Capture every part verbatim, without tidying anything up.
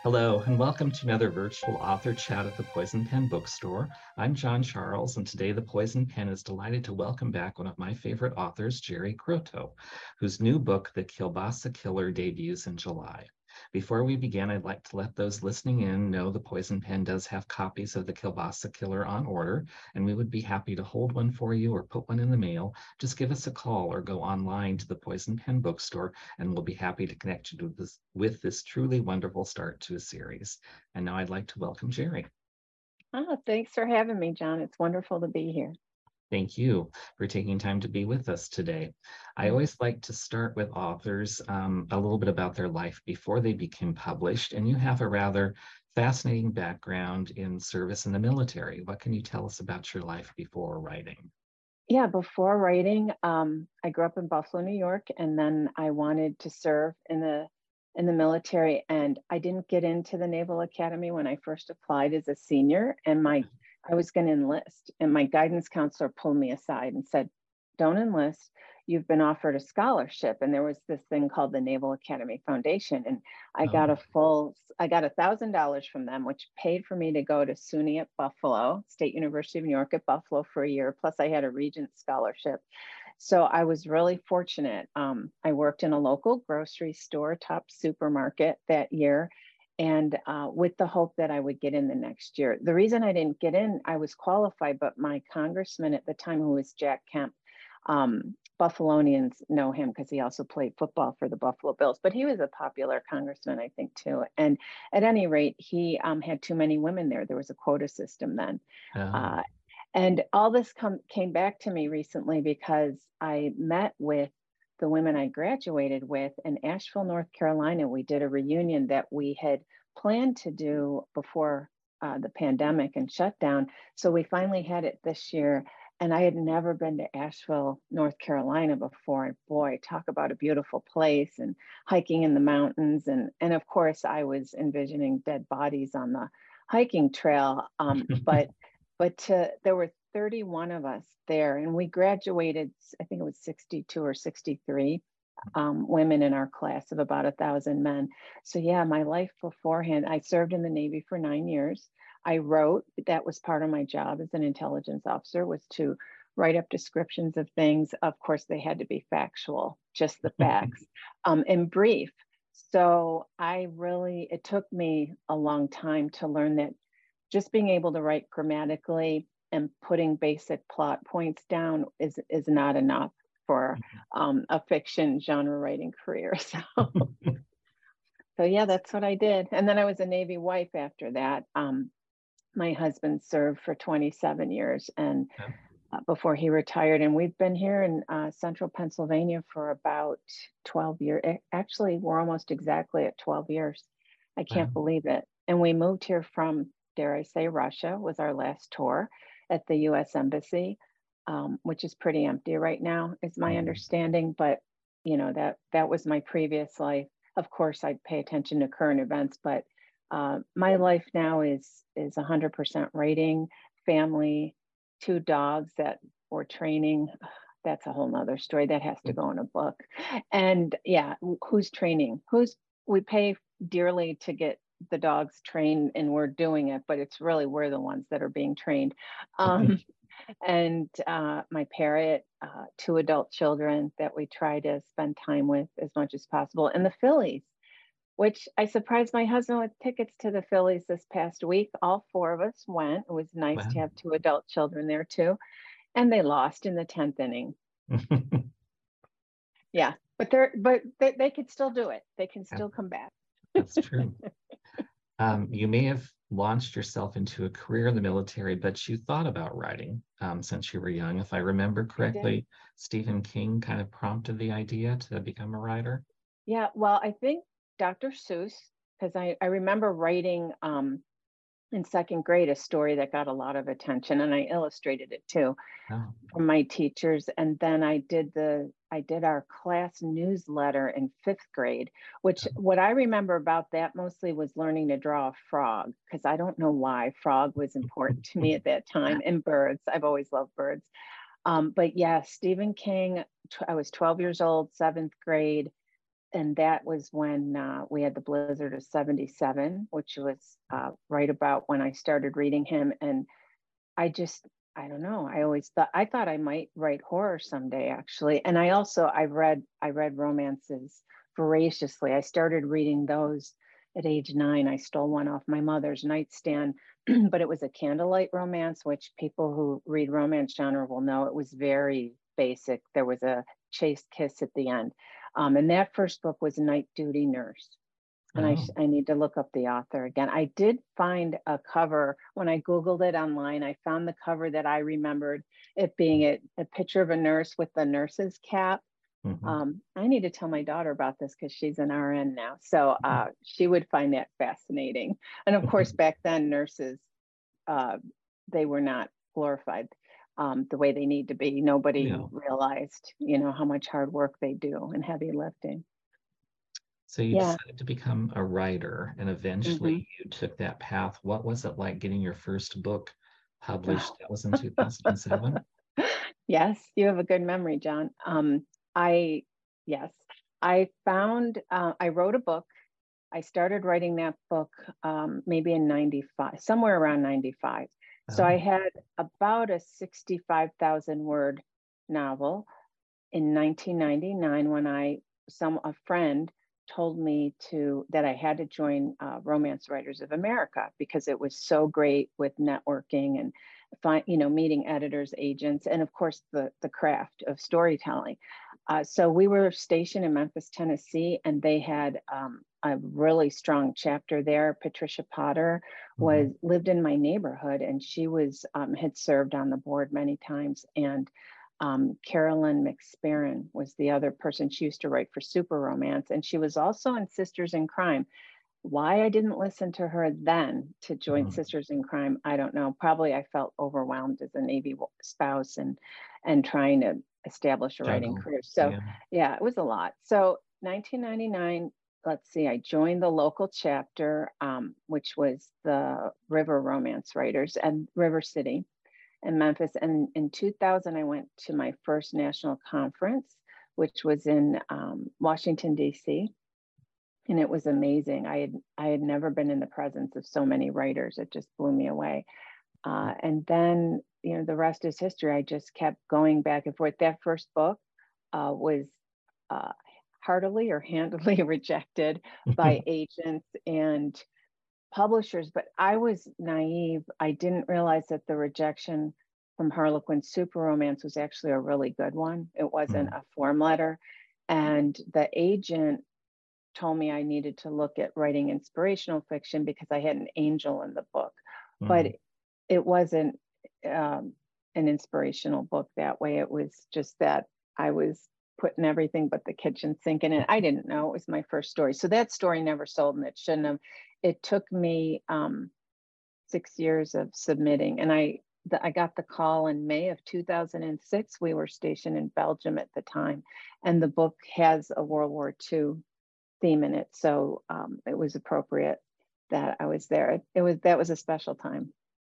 Hello, and welcome to another virtual author chat at the Poison Pen Bookstore. I'm John Charles, and today the Poison Pen is delighted to welcome back one of my favorite authors, Jerry Croteau, whose new book, The Kielbasa Killer, debuts in July. Before we begin, I'd like to let those listening in know the Poison Pen does have copies of The Kielbasa Killer on order, and we would be happy to hold one for you or put one in the mail. Just give us a call or go online to the Poison Pen Bookstore, and we'll be happy to connect you to this, with this truly wonderful start to a series. And now I'd like to welcome Jerry. Oh, thanks for having me, John. It's wonderful to be here. Thank you for taking time to be with us today. I Mm. always like to start with authors um, a little bit about their life before they became published, and you have a rather fascinating background in service in the military. What can you tell us about your life before writing? Yeah, before writing, um, I grew up in Buffalo, New York, and then I wanted to serve in the in the military. And I didn't get into the Naval Academy when I first applied as a senior, and my I was going to enlist, and my guidance counselor pulled me aside and said, "Don't enlist. You've been offered a scholarship." And there was this thing called the Naval Academy Foundation, and I got a Oh, full, I got a thousand dollars from them, which paid for me to go to SUNY at Buffalo, State University of New York at Buffalo for a year. Plus, I had a Regent scholarship. So I was really fortunate. Um, I worked in a local grocery store, top supermarket that year, and uh, with the hope that I would get in the next year. The reason I didn't get in, I was qualified, but my congressman at the time, who was Jack Kemp, um, Buffalonians know him because he also played football for the Buffalo Bills, but he was a popular congressman, I think, too. And at any rate, he um, had too many women there. There was a quota system then. oh, Uh, and all this come, came back to me recently because I met with the women I graduated with in Asheville, North Carolina. We did a reunion that we had planned to do before uh, the pandemic and shutdown. So we finally had it this year. And I had never been to Asheville, North Carolina before. And boy, talk about a beautiful place and hiking in the mountains. And, and of course, I was envisioning dead bodies on the hiking trail. Um, but but to, there were thirty-one of us there, and we graduated, I think it was sixty-two or sixty-three um, women in our class of about a thousand men. So yeah, my life beforehand, I served in the Navy for nine years. I wrote, that was part of my job as an intelligence officer, was to write up descriptions of things. Of course, they had to be factual, just the facts, um, and brief. So I really, it took me a long time to learn that just being able to write grammatically and putting basic plot points down is is not enough for um, a fiction genre writing career. So, so yeah, that's what I did. And then I was a Navy wife after that. Um, my husband served for twenty-seven years and uh, before he retired. And we've been here in uh, central Pennsylvania for about twelve years. Actually, we're almost exactly at twelve years. I wow. can't believe it. And we moved here from, dare I say, Russia was our last tour at the U S Embassy, um, which is pretty empty right now, is my Mhm. understanding. But you know that that was my previous life. Of course, I pay attention to current events, but uh, my life now is is one hundred percent writing, family, two dogs that we're training. That's a whole nother story that has to go in a book. And yeah, who's training? Who's we pay dearly to get the dogs trained and we're doing it, but it's really we're the ones that are being trained. Um, and uh, my parrot, uh, two adult children that we try to spend time with as much as possible, and the Phillies, which I surprised my husband with tickets to the Phillies this past week. All four of us went. It was nice Wow. to have two adult children there too. And they lost in the tenth inning. Yeah. But they're but they, they could still do it. They can Yeah, still come back. that's true. Um, you may have launched yourself into a career in the military, but you thought about writing um, since you were young. If I remember I did. correctly, Stephen King kind of prompted the idea to become a writer. Yeah. Well, I think Doctor Seuss, because I, I remember writing um in second grade a story that got a lot of attention and I illustrated it too Oh, from my teachers. And then I did the I did our class newsletter in fifth grade, which what I remember about that mostly was learning to draw a frog, because I don't know why frog was important to me at that time, and birds. I've always loved birds. Um, but yeah, Stephen King, I was twelve years old, seventh grade. and that was when uh, we had the blizzard of seventy-seven, which was uh, right about when I started reading him. And I just, I don't know. I always thought, I thought I might write horror someday, actually. And I also, I read, I read romances voraciously. I started reading those at age nine. I stole one off my mother's nightstand, but it was a candlelight romance, which people who read romance genre will know it was very basic. There was a chaste kiss at the end. Um, and that first book was Night Duty Nurse. And I, Oh, I need to look up the author again. I did find a cover when I Googled it online. I found the cover that I remembered it being a, a picture of a nurse with the nurse's cap. mhm. Um, I need to tell my daughter about this because she's an R N now. So uh, she would find that fascinating. And of course, back then, nurses, uh, they were not glorified um, the way they need to be. Nobody Yeah. realized, you know, how much hard work they do and heavy lifting. So you Yeah. decided to become a writer, and Mm-hmm. eventually you took that path. What was it like getting your first book published? That was in two thousand seven. Yes, you have a good memory, John. Um, I, yes, I found, uh, I wrote a book. I started writing that book um, maybe in ninety-five, somewhere around ninety-five. So I Oh, had about a sixty-five thousand word novel in nineteen ninety-nine when I, some, a friend told me to, that I had to join uh, Romance Writers of America because it was so great with networking and find, you know, meeting editors, agents, and of course the, the craft of storytelling. Uh, so we were stationed in Memphis, Tennessee, and they had um, a really strong chapter there. Patricia Potter was mhm. lived in my neighborhood, and she was um, had served on the board many times. And um, Carolyn McSparron was the other person. She used to write for Super Romance, and she was also in Sisters in Crime. Why I didn't listen to her then to join Mhm. Sisters in Crime, I don't know. Probably I felt overwhelmed as a Navy spouse and and trying to establish a writing Juggle. career. So Yeah. yeah, it was a lot. So nineteen ninety-nine, let's see, I joined the local chapter, um, which was the River Romance Writers and River City in Memphis. And in two thousand, I went to my first national conference, which was in um, Washington, D C. And it was amazing. I had I had never been in the presence of so many writers. It just blew me away. Uh, and then, you know, the rest is history. I just kept going back and forth. That first book uh, was uh, heartily or handily rejected by agents and publishers, but I was naive. I didn't realize that the rejection from Harlequin Super Romance was actually a really good one. It wasn't Mhm. a form letter. And the agent told me I needed to look at writing inspirational fiction because I had an angel in the book. But Mhm. it wasn't um, an inspirational book that way. It was just that I was putting everything but the kitchen sink in it. I didn't know it was my first story. So that story never sold and it shouldn't have. It took me um, six years of submitting. And I, the, I got the call in May of two thousand six. We were stationed in Belgium at the time. And the book has a World War two theme in it. So um, it was appropriate that I was there. It, it was, that was a special time.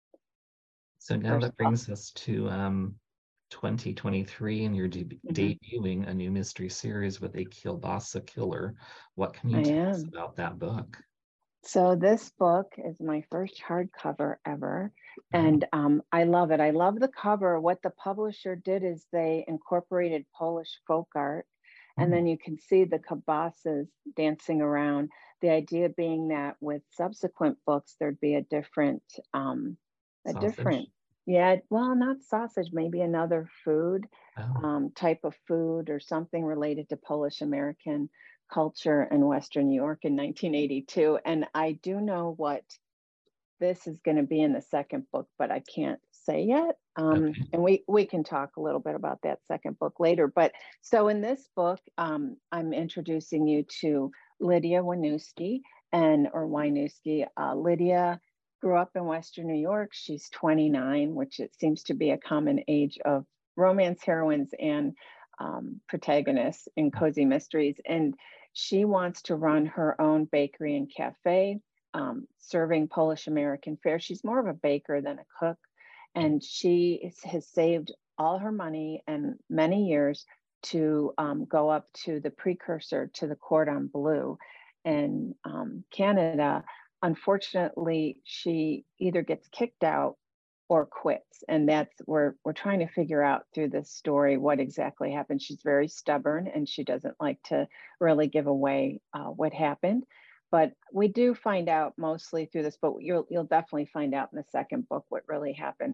So now First that book. brings us to um, twenty twenty-three, and you're de Mhm. debuting a new mystery series with a Kielbasa killer. What can I you tell us am. about that book? So this book is my first hardcover ever, Oh, and um, I love it. I love the cover. What the publisher did is they incorporated Polish folk art, and hmm. then you can see the kibasas dancing around. The idea being that with subsequent books, there'd be a different, um, a different, Sausage. yeah, well, not sausage, maybe another food, Oh, um, type of food or something related to Polish American culture in Western New York in nineteen eighty-two. And I do know what this is going to be in the second book, but I can't say yet. Um, okay. and we we can talk a little bit about that second book later. But so in this book, um, I'm introducing you to Lydia Winooski and or Winooski. Uh, Lydia grew up in Western New York. She's twenty-nine, which it seems to be a common age of romance heroines and um, protagonists in cozy mysteries. And she wants to run her own bakery and cafe, um, serving Polish American fare. She's more of a baker than a cook. And she is, has saved all her money and many years to um, go up to the precursor to the cordon bleu in um, Canada. Unfortunately, she either gets kicked out or quits. And that's where we're trying to figure out through this story what exactly happened. She's very stubborn and she doesn't like to really give away uh, what happened. But we do find out mostly through this, but you'll, you'll definitely find out in the second book what really happened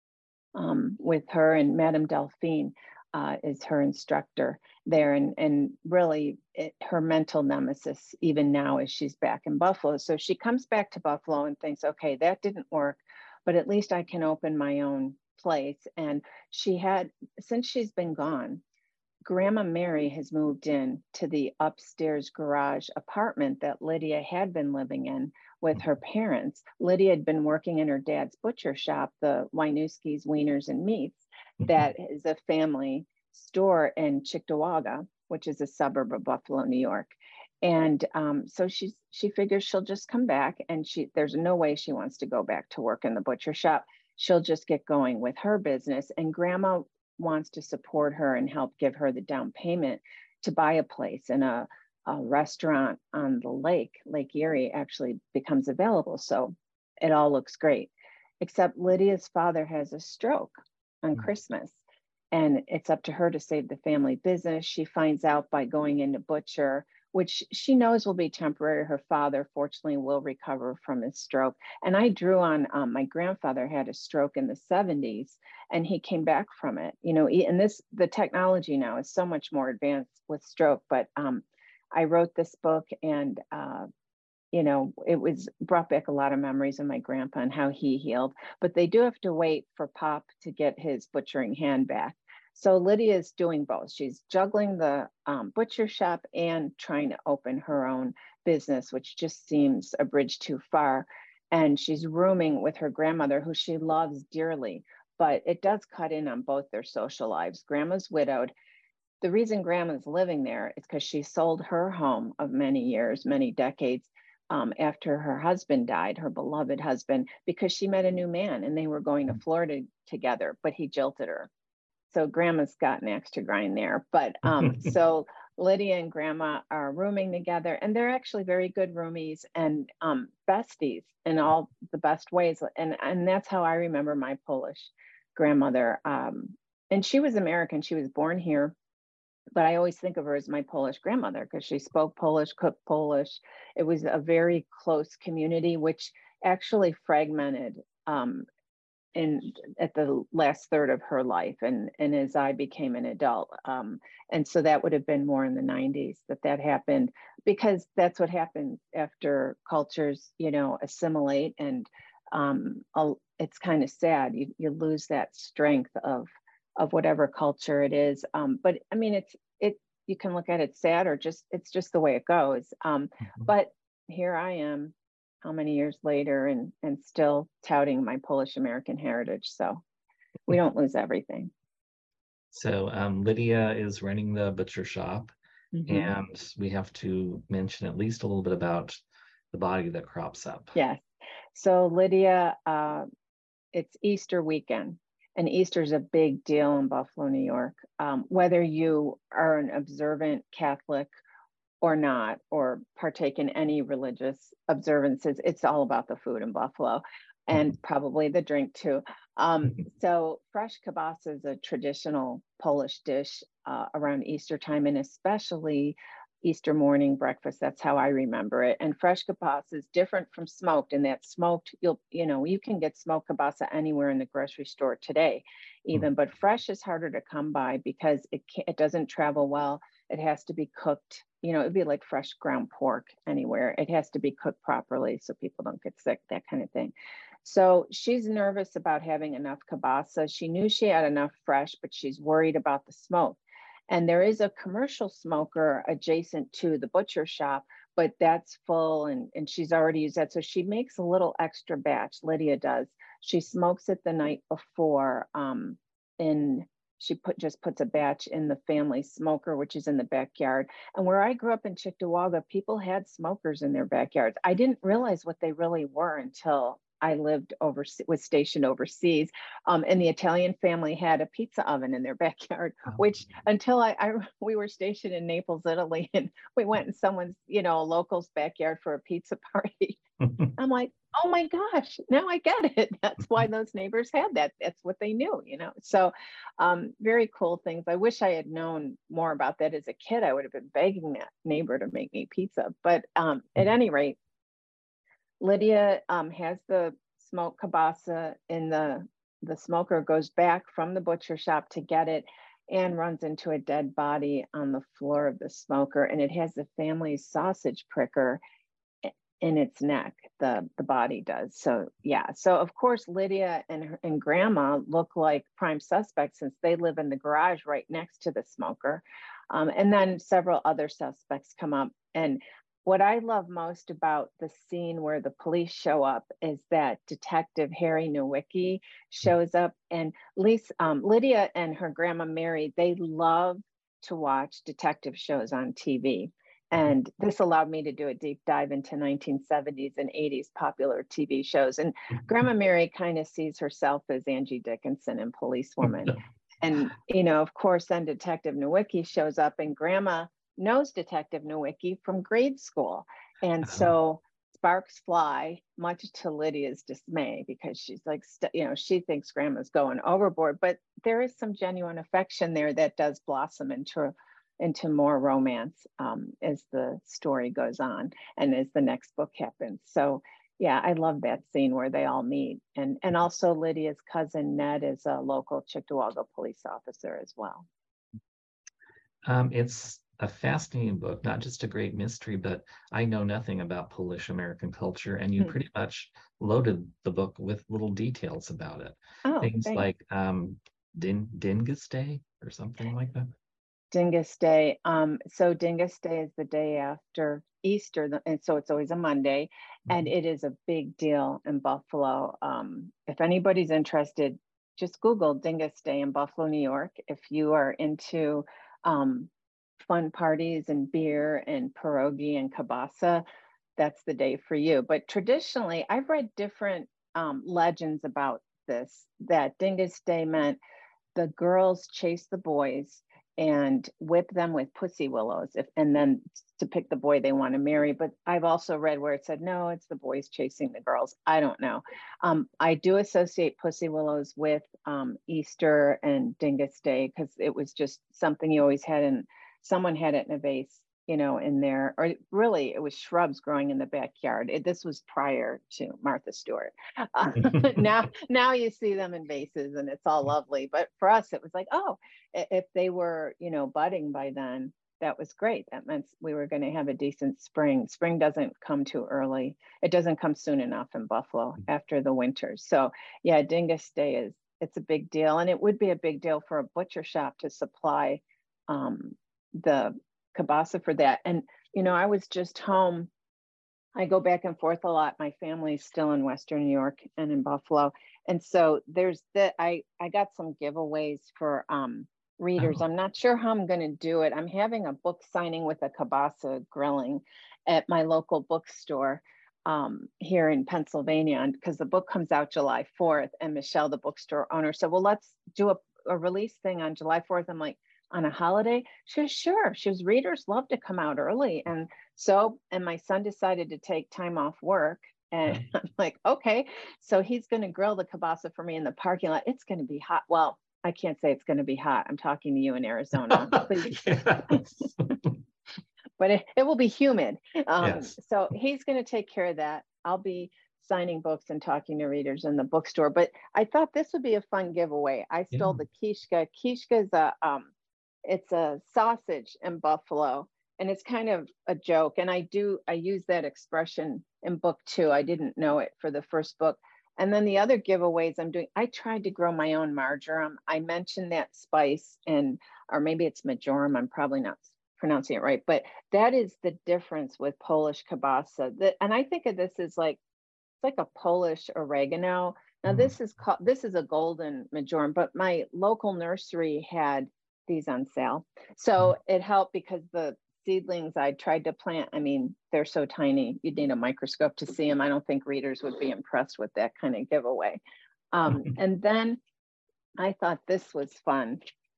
um, with her. And Madame Delphine uh, is her instructor there. And, and really it, her mental nemesis, even now as she's back in Buffalo. So she comes back to Buffalo and thinks, okay, that didn't work, but at least I can open my own place. And she had, since she's been gone, Grandma Mary has moved in to the upstairs garage apartment that Lydia had been living in with her parents. Lydia had been working in her dad's butcher shop, the Winuski's Wieners and Meats, that is a family store in Cheektowaga, which is a suburb of Buffalo, New York. And um, so she's, she figures she'll just come back, and she there's no way she wants to go back to work in the butcher shop. She'll just get going with her business. And Grandma wants to support her and help give her the down payment to buy a place, and a, a restaurant on the lake, Lake Erie, actually becomes available. So it all looks great, except Lydia's father has a stroke on Christmas. And it's up to her to save the family business. She finds out by going into butcher, which she knows will be temporary. Her father, fortunately, will recover from his stroke. And I drew on, um, my grandfather had a stroke in the seventies, and he came back from it. You know, and this, the technology now is so much more advanced with stroke, but um, I wrote this book, and, uh, you know, it was brought back a lot of memories of my grandpa and how he healed. But they do have to wait for Pop to get his butchering hand back. So Lydia is doing both. She's juggling the um, butcher shop and trying to open her own business, which just seems a bridge too far. And she's rooming with her grandmother, who she loves dearly, but it does cut in on both their social lives. Grandma's widowed. The reason Grandma's living there is because she sold her home of many years, many decades, um, after her husband died, her beloved husband, because she met a new man and they were going to Florida together, but he jilted her. So Grandma's got an axe to grind there. But um, so Lydia and Grandma are rooming together, and they're actually very good roomies and um, besties in all the best ways. And, and that's how I remember my Polish grandmother. Um, and she was American. She was born here, but I always think of her as my Polish grandmother because she spoke Polish, cooked Polish. It was a very close community, which actually fragmented um, in at the last third of her life, and and as I became an adult, um, and so that would have been more in the nineties that that happened, because that's what happens after cultures, you know, assimilate, and um, it's kind of sad. You you lose that strength of of whatever culture it is. Um, but I mean, it's it you can look at it sad, or just it's just the way it goes. Um, but here I am, how many years later, and and still touting my Polish American heritage. So we don't lose everything. So um, Lydia is running the butcher shop, Mm-hmm. and we have to mention at least a little bit about the body that crops up. Yes. So Lydia, uh, it's Easter weekend, and Easter's a big deal in Buffalo, New York. Um, whether you are an observant Catholic or not, or partake in any religious observances, it's all about the food in Buffalo, and probably the drink too. Um, so fresh kielbasa is a traditional Polish dish uh, around Easter time, and especially Easter morning breakfast. That's how I remember it. And fresh kielbasa is different from smoked, in that smoked, you'll, you know, you can get smoked kielbasa anywhere in the grocery store today, even, but fresh is harder to come by because it can't, it doesn't travel well. It has to be cooked. You know, it'd be like fresh ground pork anywhere. It has to be cooked properly so people don't get sick, that kind of thing. So she's nervous about having enough kielbasa. She knew she had enough fresh, but she's worried about the smoke. And there is a commercial smoker adjacent to the butcher shop, but that's full, and, and she's already used that. So she makes a little extra batch, Lydia does. She smokes it the night before um, in She put just puts a batch in the family smoker, which is in the backyard. And where I grew up in Cheektowaga, people had smokers in their backyards. I didn't realize what they really were until I lived over, was stationed overseas, um, and the Italian family had a pizza oven in their backyard, Oh. which until I, I, we were stationed in Naples, Italy, and we went in someone's, you know, a local's backyard for a pizza party. I'm like, oh my gosh, now I get it. That's why those neighbors had that. That's what they knew, you know. So um, very cool things. I wish I had known more about that as a kid. I would have been begging that neighbor to make me pizza. But um, at any rate, Lydia um, has the smoked kielbasa in the, the smoker, goes back from the butcher shop to get it, and runs into a dead body on the floor of the smoker. And it has the family's sausage pricker in its neck, the, the body does. So yeah, so of course, Lydia and, her, and grandma look like prime suspects since they live in the garage right next to the smoker. Um, and then several other suspects come up. And what I love most about the scene where the police show up is that Detective Harry Nowicki shows up, and Lisa, um, Lydia and her grandma Mary, they love to watch detective shows on T V. And this allowed me to do a deep dive into nineteen seventies and eighties popular T V shows. And Grandma Mary kind of sees herself as Angie Dickinson in Policewoman. And, you know, of course, then Detective Nowicki shows up, and Grandma knows Detective Nowicki from grade school. And so sparks fly, much to Lydia's dismay, because she's like, you know, she thinks Grandma's going overboard. But there is some genuine affection there that does blossom into into more romance um, as the story goes on and as the next book happens. So yeah, I love that scene where they all meet. And, and also Lydia's cousin Ned is a local Cheektowaga police officer as well. Um, it's a fascinating book, not just a great mystery, but I know nothing about Polish American culture, and you pretty much loaded the book with little details about it. Oh, Things thanks. like um, Din Dingus Day or something like that. Dingus Day. Um, so Dingus Day is the day after Easter, and so it's always a Monday, and it is a big deal in Buffalo. Um, if anybody's interested, just Google Dingus Day in Buffalo, New York. If you are into um, fun parties and beer and pierogi and kielbasa, that's the day for you. But traditionally, I've read different um, legends about this, that Dingus Day meant the girls chase the boys and whip them with pussy willows, if and then to pick the boy they want to marry. But I've also read where it said, no, it's the boys chasing the girls. I don't know. Um, I do associate pussy willows with um, Easter and Dingus Day, because it was just something you always had, and someone had it in a vase, you know, in there, or really it was shrubs growing in the backyard. It, this was prior to Martha Stewart. Uh, now, now you see them in vases and it's all lovely. But for us, it was like, oh, if they were, you know, budding by then, that was great. That meant we were going to have a decent spring. Spring doesn't come too early. It doesn't come soon enough in Buffalo after the winter. So yeah, Dingus Day is, it's a big deal. And it would be a big deal for a butcher shop to supply um, the kielbasa for that. And, you know, I was just home. I go back and forth a lot. My family's still in Western New York and in Buffalo. And so there's that, I, I got some giveaways for um, readers. Oh. I'm not sure how I'm going to do it. I'm having a book signing with a kielbasa grilling at my local bookstore um, here in Pennsylvania, because the book comes out July fourth, and Michelle, the bookstore owner, said, well, let's do a, a release thing on July fourth. I'm like, on a holiday? She was sure. She was, readers love to come out early. And so, and my son decided to take time off work. And I'm like, okay. So he's going to grill the kielbasa for me in the parking lot. It's going to be hot. Well, I can't say it's going to be hot. I'm talking to you in Arizona. Please. But it, it will be humid. Um, yes. So he's going to take care of that. I'll be signing books and talking to readers in the bookstore. But I thought this would be a fun giveaway. I stole yeah. the kishka. Kishka is a, um, it's a sausage in Buffalo, and it's kind of a joke. And I do, I use that expression in book two. I didn't know it for the first book. And then the other giveaways I'm doing, I tried to grow my own marjoram. I mentioned that spice, and, or maybe it's majoram. I'm probably not pronouncing it right, but that is the difference with Polish kielbasa. That, and I think of this as like, it's like a Polish oregano. Now mm. this is called, this is a golden majoram, but my local nursery had these on sale. So it helped because the seedlings I tried to plant. I mean, they're so tiny, you'd need a microscope to see them. I don't think readers would be impressed with that kind of giveaway. Um, and then I thought this was fun.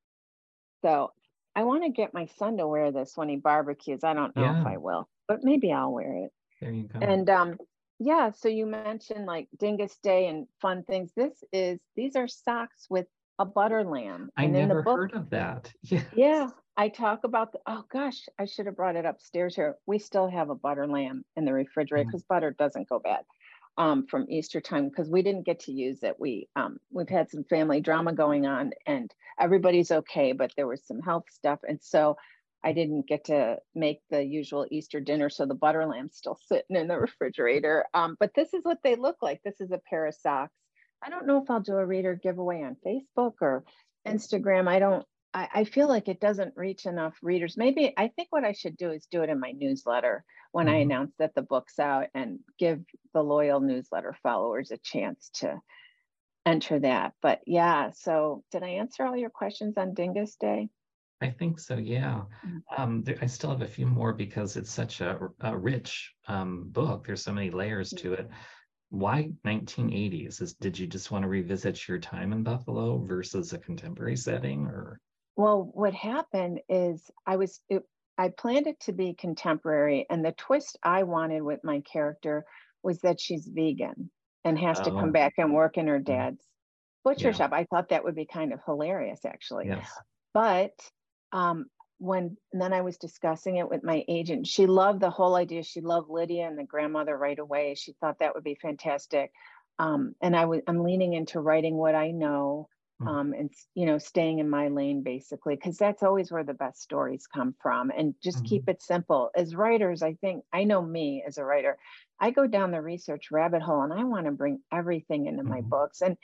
So I want to get my son to wear this when he barbecues. I don't know Yeah, if I will, but maybe I'll wear it. there you go. And um, yeah, so you mentioned like Dingus Day and fun things. This is, these are socks with a butter lamb. I And in the never book, heard of that. Yeah. yeah, I talk about the, oh gosh, I should have brought it upstairs here. We still have a butter lamb in the refrigerator Mm. because butter doesn't go bad um, from Easter time because we didn't get to use it. We um, we've had some family drama going on and everybody's okay, but there was some health stuff, and so I didn't get to make the usual Easter dinner. So the butter lamb's still sitting in the refrigerator. Um, but this is what they look like. This is a pair of socks. I don't know if I'll do a reader giveaway on Facebook or Instagram. I don't. I, I feel like it doesn't reach enough readers. Maybe I think what I should do is do it in my newsletter when I Mhm. announce that the book's out and give the loyal newsletter followers a chance to enter that. But yeah, so did I answer all your questions on Dingus Day? I think so, yeah. Mm. Um, there, I still have a few more because it's such a, a rich um, book. There's so many layers to it. Why nineteen eighties? Is, did you just want to revisit your time in Buffalo versus a contemporary setting, or? Well, what happened is I was, it, I planned it to be contemporary, and the twist I wanted with my character was that she's vegan and has to come Oh, back and work in her mm, dad's butcher yeah, shop. I thought that would be kind of hilarious, actually. yes. But um, when and then I was discussing it with my agent, she loved the whole idea. She loved Lydia and the grandmother right away. She thought that would be fantastic. Um, and I was I'm leaning into writing what I know, Mm, um, and you know, staying in my lane basically, because that's always where the best stories come from. And just keep mhm, it simple. As writers, I think I know me as a writer, I go down the research rabbit hole and I want to bring everything into my mhm, books. And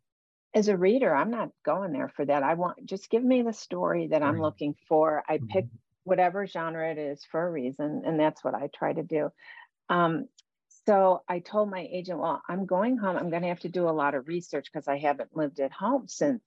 as a reader, I'm not going there for that. I want, just give me the story that I'm right. looking for. I pick Mhm, whatever genre it is for a reason, and that's what I try to do. Um, so I told my agent, well, I'm going home. I'm going to have to do a lot of research because I haven't lived at home since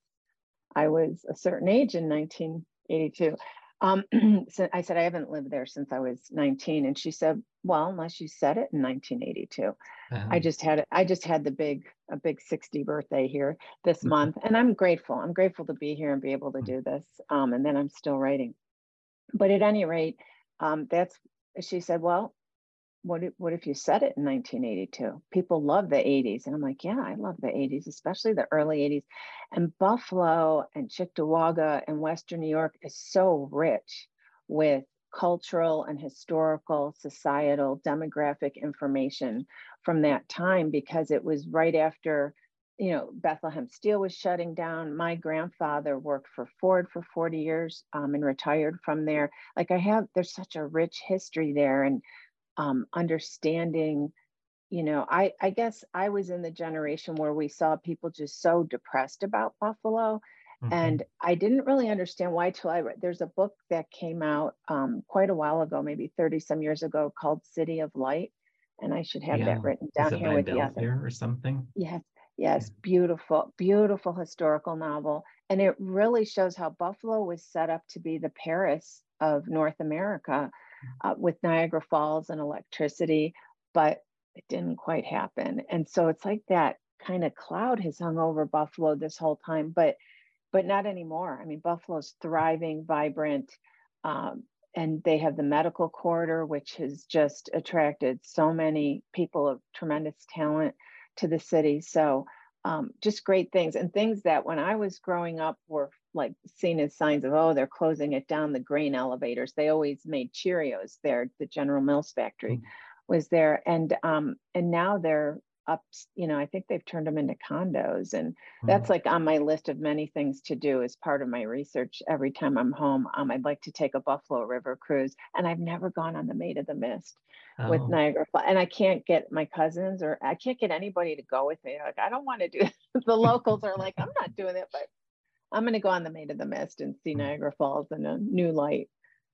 I was a certain age in nineteen eighty-two. Um, so I said, I haven't lived there since I was nineteen. And she said, well, unless you said it in nineteen eighty-two. I um, just had I just had the big a big sixty birthday here this mhm, month, and I'm grateful. I'm grateful to be here and be able to mm, do this. Um, and then I'm still writing. But at any rate, um, that's she said, well, what if, what if you said it in nineteen eighty-two? People love the eighties. And I'm like, yeah, I love the eighties, especially the early eighties. And Buffalo and Cheektowaga and Western New York is so rich with cultural and historical, societal, demographic information from that time because it was right after, you know, Bethlehem Steel was shutting down. My grandfather worked for Ford for forty years um, and retired from there. Like I have, there's such a rich history there. And um, understanding, you know, I, I guess I was in the generation where we saw people just so depressed about Buffalo. And mhm, I didn't really understand why till I read, there's a book that came out um, quite a while ago, maybe thirty some years ago called City of Light. And I should have yeah. that written Is down it here by with the other. Belfair or something? Yes, Yeah. yes, beautiful, beautiful historical novel. And it really shows how Buffalo was set up to be the Paris of North America uh, with Niagara Falls and electricity, but it didn't quite happen. And so it's like that kind of cloud has hung over Buffalo this whole time, but but not anymore. I mean, Buffalo's thriving, vibrant, um, and they have the medical corridor, which has just attracted so many people of tremendous talent to the city. So um, just great things and things that when I was growing up were like seen as signs of, oh, they're closing it down, the grain elevators. They always made Cheerios there. The General Mills factory Mm, was there. And um, and now they're up, you know, I think they've turned them into condos. And that's mm. like on my list of many things to do as part of my research. Every time I'm home, um, I'd like to take a Buffalo River cruise. And I've never gone on the Maid of the Mist with Oh, Niagara Falls. And I can't get my cousins or I can't get anybody to go with me. Like, I don't want to do it. The locals are like, I'm not doing it, but I'm going to go on the Maid of the Mist and see mm. Niagara Falls in a new light.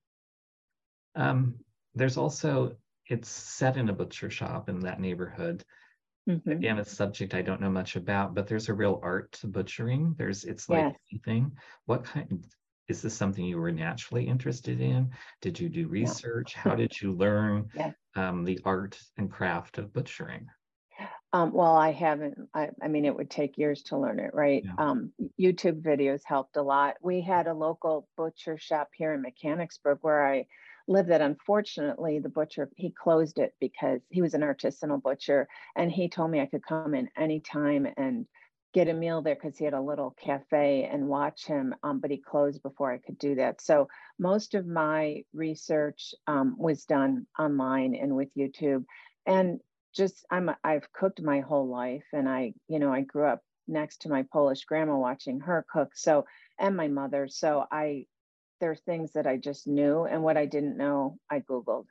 Um, there's also, it's set in a butcher shop in that neighborhood. Hmm. Again, a subject I don't know much about, but there's a real art to butchering. There's, it's like Yes. anything. What kind, is this something you were naturally interested in? Did you do No. research? How did you learn Yeah. um, the art and craft of butchering? Um, well, I haven't. I, I mean, it would take years to learn it, right? Yeah. Um, YouTube videos helped a lot. We had a local butcher shop here in Mechanicsburg where I lived. That unfortunately, the butcher he closed it because he was an artisanal butcher, and he told me I could come in anytime and get a meal there because he had a little cafe and watch him. Um, but he closed before I could do that. So most of my research um, was done online and with YouTube. And just I'm a, I've cooked my whole life, and I, you know, I grew up next to my Polish grandma watching her cook. So, and my mother. So I there are things that I just knew, and what I didn't know, I Googled.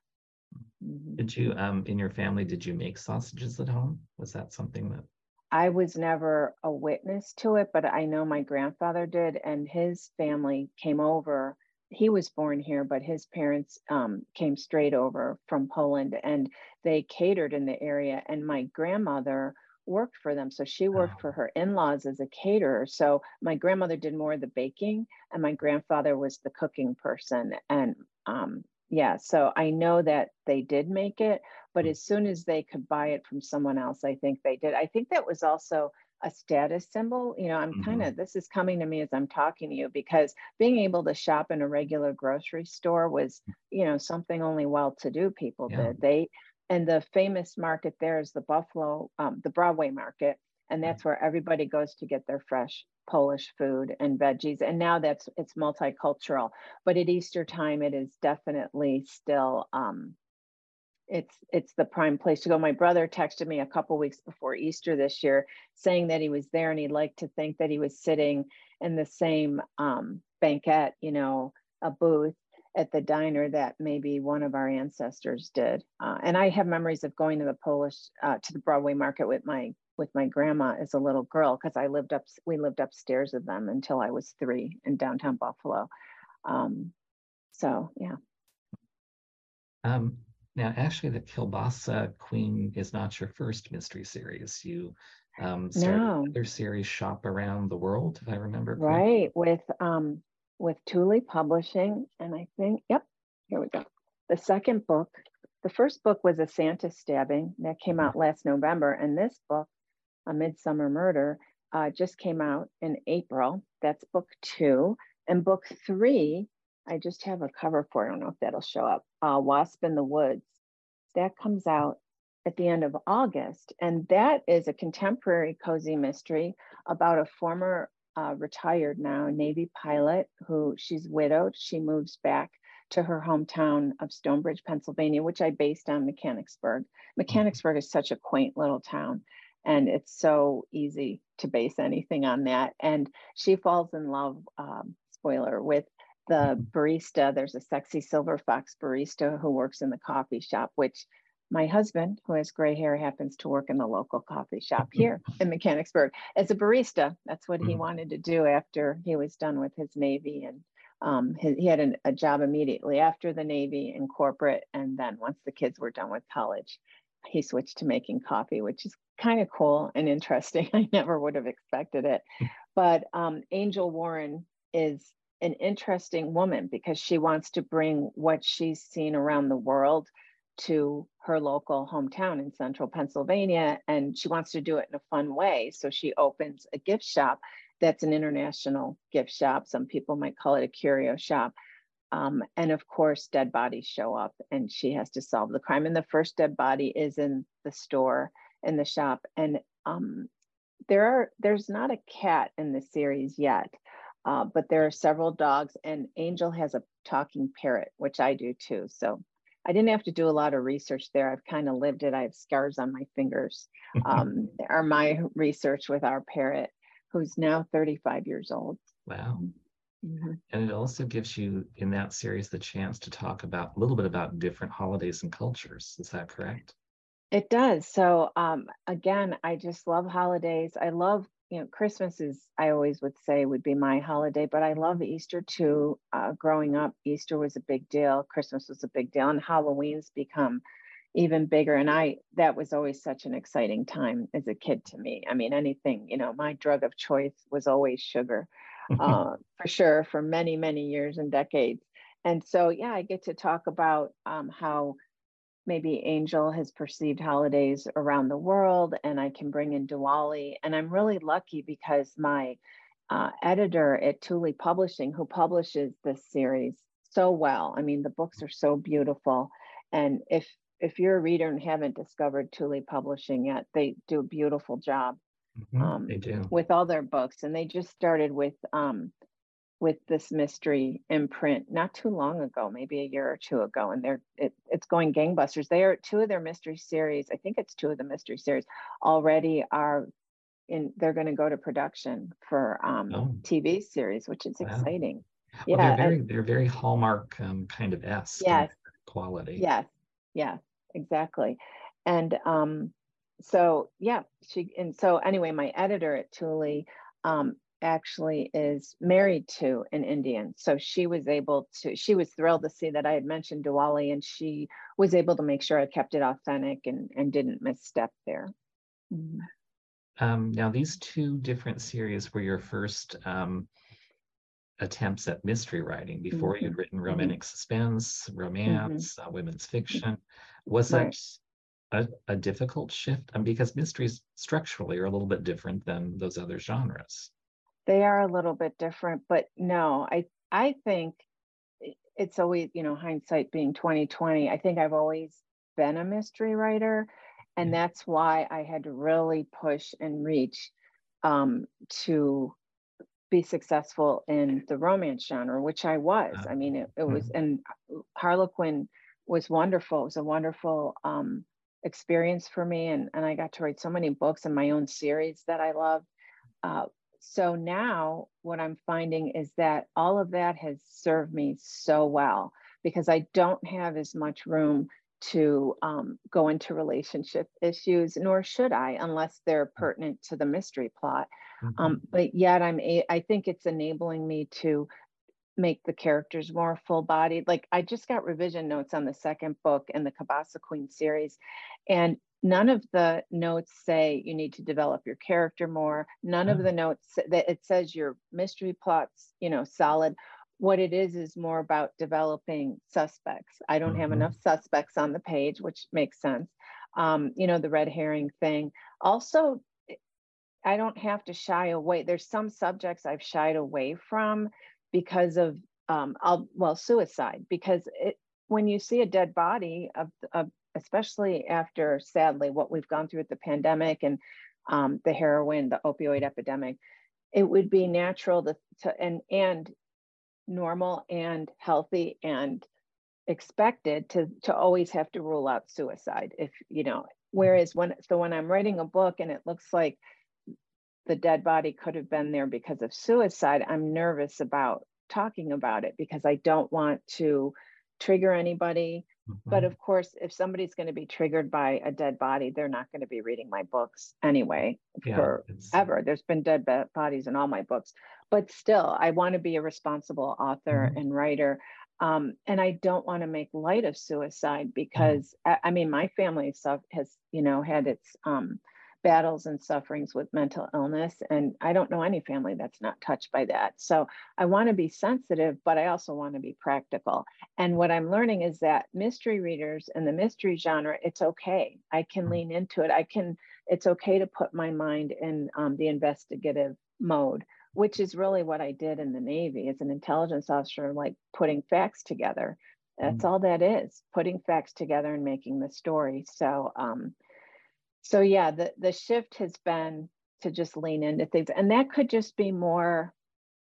Mhm. Did you, um, in your family, did you make sausages at home? Was that something that, I was never a witness to it, but I know my grandfather did, and his family came over. He was born here, but his parents um, came straight over from Poland, and they catered in the area. And my grandmother worked for them, so she worked for oh, her in-laws as a caterer. So my grandmother did more of the baking, and my grandfather was the cooking person. And um, yeah, so I know that they did make it, but as soon as they could buy it from someone else, I think they did. I think that was also a status symbol. You know, I'm kind mhm, of, this is coming to me as I'm talking to you, because being able to shop in a regular grocery store was, you know, something only well-to-do people yeah, did. They, and the famous market there is the Buffalo, um, the Broadway market. And right. that's where everybody goes to get their fresh Polish food and veggies. And now that's, it's multicultural, but at Easter time, it is definitely still, um, it's it's the prime place to go. My brother texted me a couple weeks before Easter this year saying that he was there, and he'd like to think that he was sitting in the same um, banquette, you know, a booth at the diner that maybe one of our ancestors did. Uh, and I have memories of going to the Polish uh, to the Broadway market with my with my grandma as a little girl, because I lived up we lived upstairs of them until I was three in downtown Buffalo. Um, so yeah. Um, Now, actually, the Kielbasa Queen is not your first mystery series. You um, started No. another series, Shop Around the World, if I remember correctly. Right, with um with Thule Publishing, and I think, yep, here we go. The second book, the first book was a Santa stabbing that came Mhm. out last November, and this book, A Midsummer Murder, uh, just came out in April. That's book two, and book three, I just have a cover for. I don't know if that'll show up. Uh, Wasp in the Woods. That comes out at the end of August, and that is a contemporary cozy mystery about a former uh, retired now Navy pilot who she's widowed. She moves back to her hometown of Stonebridge, Pennsylvania, which I based on Mechanicsburg. Mhm. Mechanicsburg is such a quaint little town, and it's so easy to base anything on that. And she falls in love, um, spoiler, with the barista. There's a sexy silver fox barista who works in the coffee shop, which my husband, who has gray hair, happens to work in the local coffee shop here in Mechanicsburg as a barista. That's what he Mhm. wanted to do after he was done with his Navy. And um, his, he had an, a job immediately after the Navy in corporate. And then once the kids were done with college, he switched to making coffee, which is kind of cool and interesting. I never would have expected it. But um, Angel Warren is an interesting woman because she wants to bring what she's seen around the world to her local hometown in central Pennsylvania, and she wants to do it in a fun way. So she opens a gift shop that's an international gift shop. Some people might call it a curio shop. Um, and of course, dead bodies show up, and she has to solve the crime. And the first dead body is in the store, in the shop. And um, there are there's not a cat in the series yet, uh, but there are several dogs, and Angel has a talking parrot, which I do too. So I didn't have to do a lot of research there. I've kind of lived it. I have scars on my fingers. Um, are my research with our parrot, who's now thirty-five years old. Wow. Mhm. And it also gives you, in that series, the chance to talk about a little bit about different holidays and cultures. Is that correct? It does. So, um, again, I just love holidays. I love, you know, Christmas is, I always would say would be my holiday, but I love Easter too. Uh, growing up, Easter was a big deal. Christmas was a big deal, and Halloween's become even bigger. And I, that was always such an exciting time as a kid to me. I mean, anything, you know, my drug of choice was always sugar. uh, for sure, for many, many years and decades. And so, yeah, I get to talk about um, how maybe Angel has perceived holidays around the world, and I can bring in Diwali. And I'm really lucky because my uh, editor at Thule Publishing, who publishes this series so well, I mean, the books are so beautiful. And if if you're a reader and haven't discovered Thule Publishing yet, they do a beautiful job Mhm, um, they do. with all their books. And they just started with um, with this mystery imprint not too long ago, maybe a year or two ago, and they're it, it's going gangbusters. They are two of their mystery series. I think it's two of the mystery series already are in. They're going to go to production for um, Oh, T V series, which is wow. exciting. Well, they're Yeah. I, very they're very Hallmark um, kind of esque in yes. their quality. Yes. Yes. Exactly. And um, so yeah, she and so anyway, my editor at Thule um, actually is married to an Indian. So she was able to, she was thrilled to see that I had mentioned Diwali, and she was able to make sure I kept it authentic and, and didn't misstep there. Mhm. Um, now, these two different series were your first um, attempts at mystery writing. Before Mhm. you'd written Mhm. romantic suspense, Mhm. romance, uh, women's fiction. Was Right. it a, a difficult shift? Um, because mysteries structurally are a little bit different than those other genres. They are a little bit different, but no, I I think i- it's always, you know, hindsight being twenty twenty. I think I've always been a mystery writer, and Yeah. that's why I had to really push and reach um, to be successful in the romance genre, which I was. I Um, mean, it, it was, mhm. and Harlequin was wonderful. It was a wonderful um, experience for me, and and I got to write so many books in my own series that I love. Uh, so now what I'm finding is that all of that has served me so well because I don't have as much room to um, go into relationship issues, nor should I, unless they're pertinent to the mystery plot. Um, Mhm. but yet I'm a, I think it's enabling me to make the characters more full bodied. Like I just got revision notes on the second book in the Kabasa Queen series, and none of the notes say you need to develop your character more. None of Oh, the notes that it says your mystery plot's, you know, solid. What it is is more about developing suspects. I don't have enough mhm. suspects on the page, which makes sense. Um, you know, the red herring thing. Also, I don't have to shy away. There's some subjects I've shied away from because of um I'll well suicide because it when you see a dead body of, of especially after sadly what we've gone through with the pandemic and um, the heroin, the opioid epidemic, it would be natural to, to and and normal and healthy and expected to to always have to rule out suicide if you know whereas when so when I'm writing a book and it looks like the dead body could have been there because of suicide, I'm nervous about talking about it because I don't want to trigger anybody. But Mhm. of course, if somebody's going to be triggered by a dead body, they're not going to be reading my books anyway Yeah, it's forever. There's been dead bodies in all my books. But still, I want to be a responsible author mhm. and writer. Um, and I don't want to make light of suicide No. because I, I mean, my family stuff has, you know, had its um, battles and sufferings with mental illness. And I don't know any family that's not touched by that. So I want to be sensitive, but I also want to be practical. And what I'm learning is that mystery readers in the mystery genre, it's okay. I can Mm, lean into it. I can, it's okay to put my mind in um, the investigative mode, which is really what I did in the Navy as an intelligence officer, like putting facts together. That's mm. all that is, putting facts together and making the story. So, um, so yeah, the the shift has been to just lean into things, and that could just be more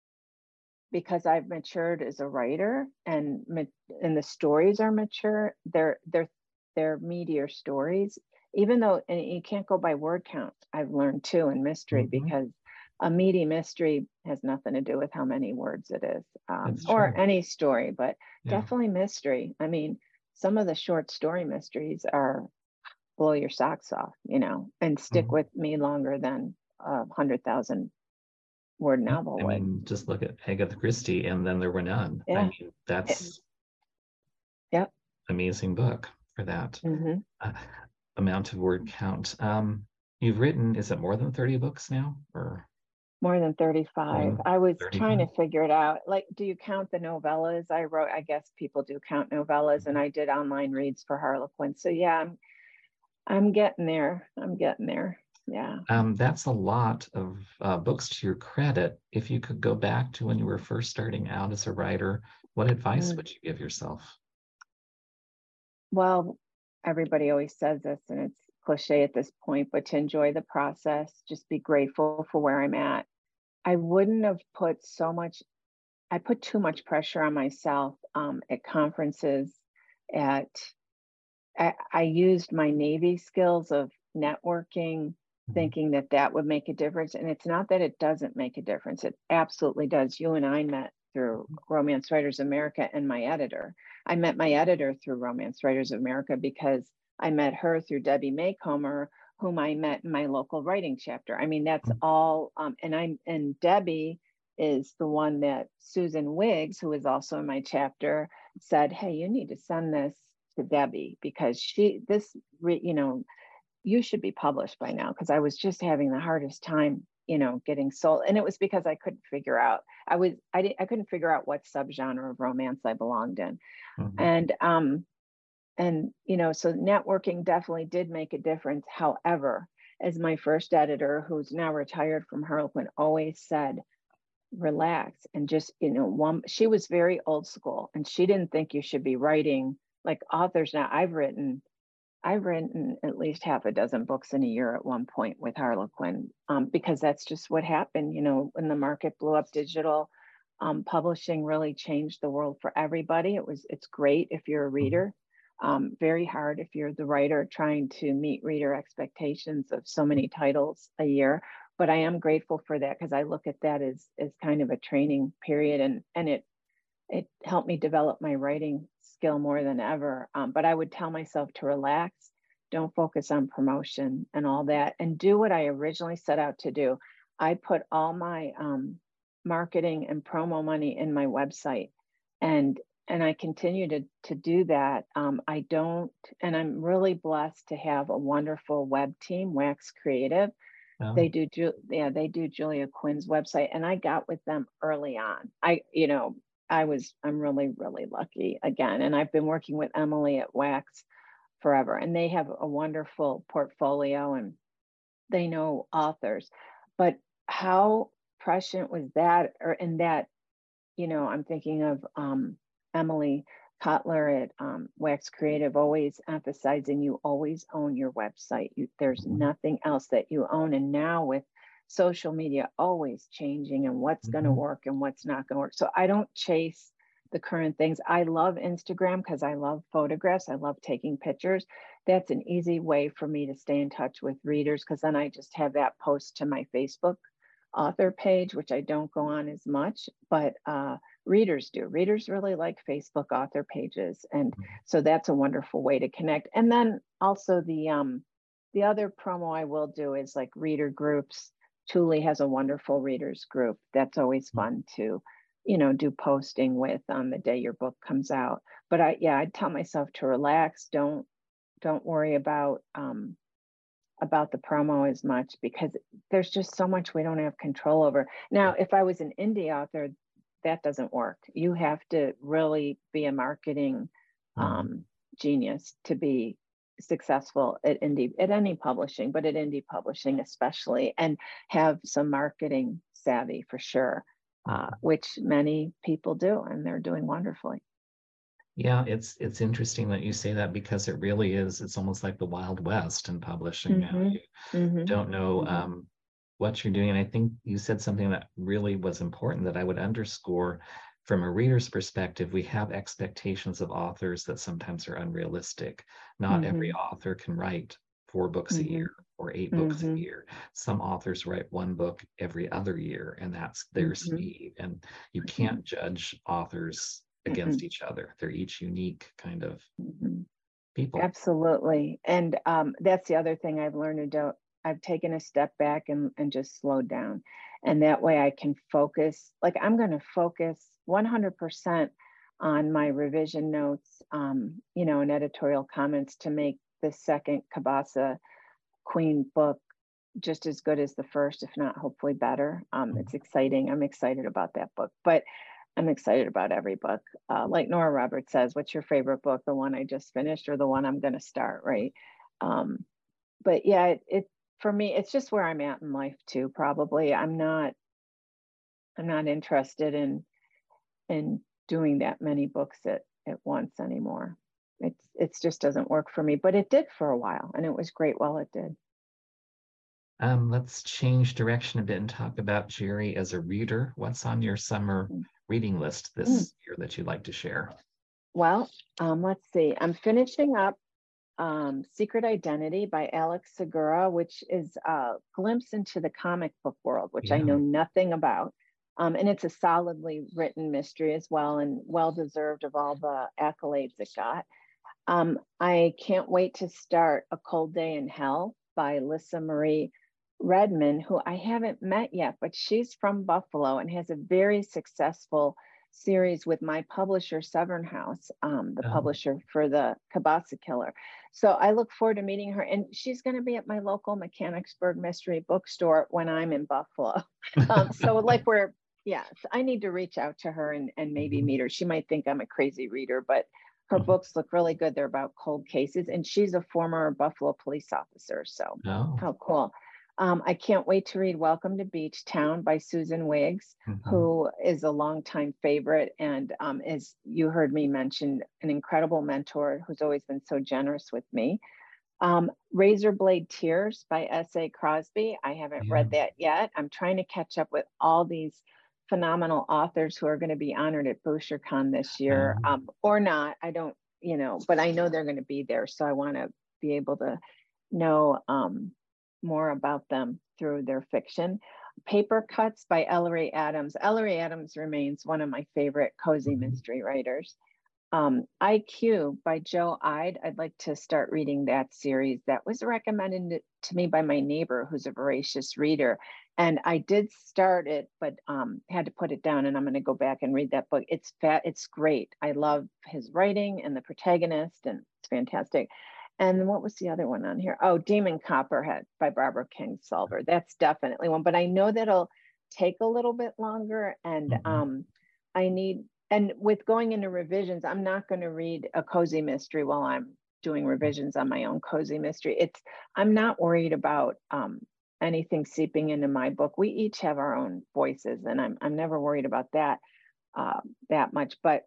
because I've matured as a writer, and and the stories are mature. They're they're they're meatier stories, even though and you can't go by word count. I've learned too in mystery Mhm. because a meaty mystery has nothing to do with how many words it is, um, It's or true. any story, but Yeah. definitely mystery. I mean, some of the short story mysteries are blow your socks off, you know, and stick Mhm. with me longer than a hundred thousand word Yeah. novel I would. mean, just look at Agatha Christie, and then there were none. I Yeah. mean, Eh, that's Yep. amazing book for that Hmm. uh, amount of word count. Um, you've written, is it more than thirty books now? Or More than I thirty-five. mean, I was trying to thirty-five? figure it out. Like, do you count the novellas I wrote? I guess people do count novellas, and I did online reads for Harlequin. So yeah, I'm I'm getting there. I'm getting there. Yeah. Um, that's a lot of uh, books to your credit. If you could go back to when you were first starting out as a writer, what advice Mm. would you give yourself? Well, everybody always says this, and it's cliche at this point, but to enjoy the process, just be grateful for where I'm at. I wouldn't have put so much, I put too much pressure on myself um, at conferences, at I, I used my Navy skills of networking, Mhm. thinking that that would make a difference. And it's not that it doesn't make a difference. It absolutely does. You and I met through Romance Writers America and my editor. I met my editor through Romance Writers America because I met her through Debbie Maycomer, whom I met in my local writing chapter. I mean, that's all. Um, and I'm and Debbie is the one that Susan Wiggs, who is also in my chapter, said, "Hey, you need to send this to Debbie because she this you know you should be published by now," because I was just having the hardest time, you know, getting sold. And it was because I couldn't figure out I was I didn't I couldn't figure out what subgenre of romance I belonged in. Mhm. And um and you know, so networking definitely did make a difference. However, as my first editor, who's now retired from Harlequin, always said, relax and just, you know, one, she was very old school and she didn't think you should be writing like authors. Now I've written I've written at least half a dozen books in a year at one point with Harlequin, um, because that's just what happened. You know, when the market blew up, digital um, publishing really changed the world for everybody. It was, it's great if you're a Mhm. reader, um, very hard if you're the writer trying to meet reader expectations of so many titles a year. But I am grateful for that because I look at that as as kind of a training period, and and it it helped me develop my writing skill more than ever. Um, but I would tell myself to relax, don't focus on promotion and all that, and do what I originally set out to do. I put all my um, marketing and promo money in my website, and and I continue to to do that. Um, I don't, and I'm really blessed to have a wonderful web team, Wax Creative. They Oh, do, yeah, they do Julia Quinn's website, and I got with them early on. I, you know, I was, I'm really, really lucky again, and I've been working with Emily at Wax forever, and they have a wonderful portfolio, and they know authors. But how prescient was that, or in that you know, I'm thinking of um, Emily Kotler at um, Wax Creative, always emphasizing you always own your website. You, there's mhm. nothing else that you own. And now with social media always changing and what's going to Mhm. work and what's not going to work. So I don't chase the current things. I love Instagram because I love photographs. I love taking pictures. That's an easy way for me to stay in touch with readers because then I just have that post to my Facebook author page, which I don't go on as much, but uh, readers do. Readers really like Facebook author pages, and so that's a wonderful way to connect. And then also the um, the other promo I will do is like reader groups. Thule has a wonderful readers group. That's always fun to, you know, do posting with on the day your book comes out. But I, yeah, I tell myself to relax. Don't don't worry about um, about the promo as much because there's just so much we don't have control over. Now, if I was an indie author, that doesn't work. You have to really be a marketing Mhm. um, genius to be successful at indie, at any publishing, but at indie publishing especially, and have some marketing savvy for sure, uh, Mhm. which many people do, and they're doing wonderfully. Yeah, it's it's interesting that you say that because it really is. It's almost like the Wild West in publishing now. Mm-hmm. You Mm-hmm. don't know Mm-hmm. um, what you're doing. And I think you said something that really was important that I would underscore from a reader's perspective. We have expectations of authors that sometimes are unrealistic. Not every Mm-hmm. author can write four books a Mm-hmm. year or eight books a Mm-hmm. year. Some authors write one book every other year, and that's their Mm-hmm. speed. And you Mm-hmm. can't judge authors against Mm-mm. each other. They're each unique kind of Mhm. people. Absolutely. And um, that's the other thing I've learned to do. I've taken a step back and, and just slowed down. And that way I can focus, like I'm going to focus one hundred percent on my revision notes, um, you know, and editorial comments to make the second Kabasa Queen book just as good as the first, if not hopefully better. Um, it's exciting. I'm excited about that book, but I'm excited about every book. Uh, like Nora Roberts says, what's your favorite book? The one I just finished or the one I'm going to start, right? Um, but yeah, it, it for me, it's just where I'm at in life too, probably. I'm not, I'm not interested in, in doing that many books at, at once anymore. It's, it's just doesn't work for me, but it did for a while and it was great while it did. Um, let's change direction a bit and talk about Jerry as a reader. What's on your summer reading list Mm. this year that you'd like to share? Well, um, let's see. I'm finishing up um, Secret Identity by Alex Segura, which is a glimpse into the comic book world, which I Yeah. know nothing about. Um, and it's a solidly written mystery as well, and well deserved of all the accolades it got. Um, I can't wait to start A Cold Day in Hell by Lissa Marie Redman, who I haven't met yet, but she's from Buffalo and has a very successful series with my publisher, Severn House, um, the Oh. publisher for the Kabasa Killer. So I look forward to meeting her. And she's going to be at my local Mechanicsburg Mystery Bookstore when I'm in Buffalo. um, so like we're, yeah, so I need to reach out to her and, and maybe meet her. She might think I'm a crazy reader, but her books look really good. They're about cold cases, and she's a former Buffalo police officer. So Oh. how cool. Um, I can't wait to read Welcome to Beach Town by Susan Wiggs, Mm-hmm. who is a longtime favorite and um, as you heard me mention, an incredible mentor who's always been so generous with me. Um, Razorblade Tears by S A Crosby. I haven't Yeah. read that yet. I'm trying to catch up with all these phenomenal authors who are going to be honored at BoucherCon this year, Um, um, or not. I don't, you know, but I know they're going to be there. So I want to be able to know um, more about them through their fiction. Paper Cuts by Ellery Adams. Ellery Adams remains one of my favorite cozy Mhm. mystery writers. Um, I Q by Joe Ide. I'd like to start reading that series. That was recommended to me by my neighbor, who's a voracious reader. And I did start it, but um, had to put it down. And I'm going to go back and read that book. It's fat. It's great. I love his writing and the protagonist, and it's fantastic. And what was the other one on here? Oh, Demon Copperhead by Barbara Kingsolver. That's definitely one. But I know that'll take a little bit longer, and Mhm. um, I need. And with going into revisions, I'm not going to read a cozy mystery while I'm doing revisions on my own cozy mystery. It's I'm not worried about um, anything seeping into my book. We each have our own voices, and I'm I'm never worried about that uh, that much. But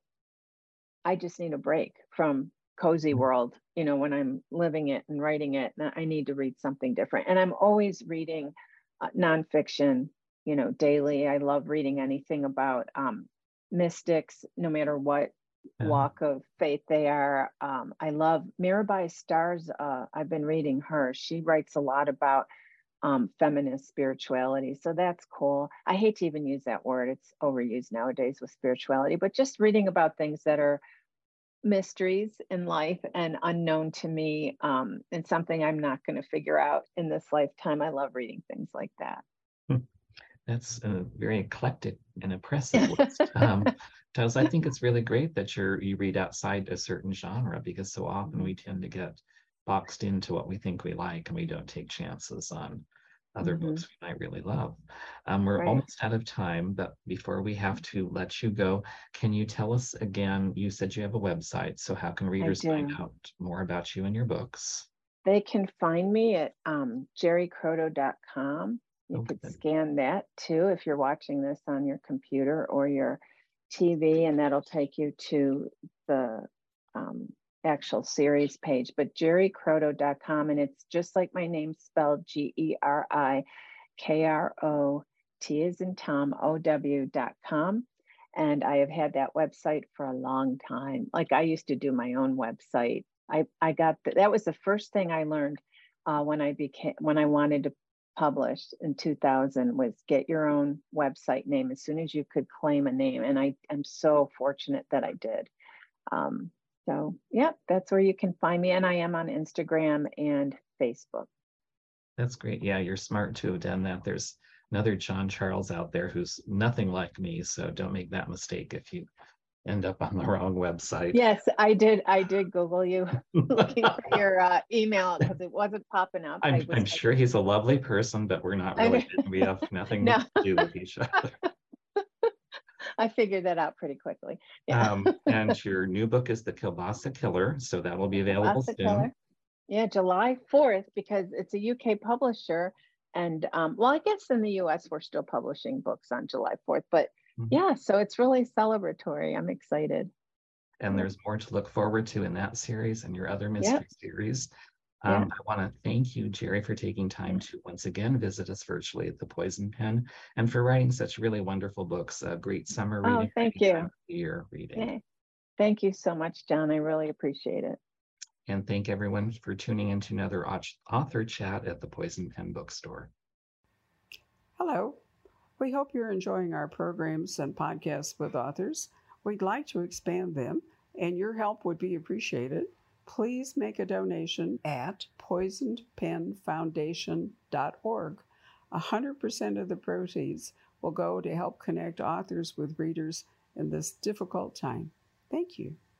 I just need a break from cozy world. You know, when I'm living it and writing it, I need to read something different. And I'm always reading uh, nonfiction. You know, daily. I love reading anything about um, mystics, no matter what Yeah. walk of faith they are. Um, I love Mirabai Star's. Uh, I've been reading her. She writes a lot about um, feminist spirituality. So that's cool. I hate to even use that word. It's overused nowadays with spirituality, but just reading about things that are mysteries in life and unknown to me, um, and something I'm not going to figure out in this lifetime. I love reading things like that. That's a very eclectic and impressive list. Um, Tels, I think it's really great that you're you read outside a certain genre, because so often we tend to get boxed into what we think we like and we don't take chances on other Mm-hmm. books we might really love. Um, we're Right. almost out of time, but before we have to let you go, can you tell us again, you said you have a website, so how can readers find do. out more about you and your books? They can find me at um, jerry croto dot com. You Okay. could scan that too if you're watching this on your computer or your T V, and that'll take you to the um, actual series page. But jerry croto dot com, and it's just like my name spelled G E R I K R O T as in Tom, O W dot com. And I have had that website for a long time. Like I used to do my own website. I, I got the, that was the first thing I learned uh, when I became when I wanted to publish in two thousand was get your own website name as soon as you could claim a name. And I am so fortunate that I did. Um, so yeah, that's where you can find me. And I am on Instagram and Facebook. That's great. Yeah, you're smart to have done that. There's another John Charles out there who's nothing like me, so don't make that mistake if you end up on the wrong website. Yes, I did. I did Google you looking for your uh, email because it wasn't popping up. I'm, I was I'm sure he's a lovely person, but we're not I know. related. We have nothing No. to do with each other. I figured that out pretty quickly. Yeah. Um, and your new book is The Kielbasa Killer, so that will be available Kielbasa soon. Killer. Yeah, July fourth, because it's a U K publisher. And um, well, I guess in the U S we're still publishing books on July fourth, but mm-hmm. yeah, so it's really celebratory. I'm excited. And there's more to look forward to in that series and your other mystery yep. series. Um, yeah. I want to thank you, Jerry, for taking time to once again visit us virtually at the Poison Pen and for writing such really wonderful books. A great summer reading. Oh, thank you. Year reading. Yeah. Thank you so much, John. I really appreciate it. And thank everyone for tuning in to another author chat at the Poison Pen Bookstore. Hello. We hope you're enjoying our programs and podcasts with authors. We'd like to expand them, and your help would be appreciated. Please make a donation at poisoned pen foundation dot org. one hundred percent of the proceeds will go to help connect authors with readers in this difficult time. Thank you.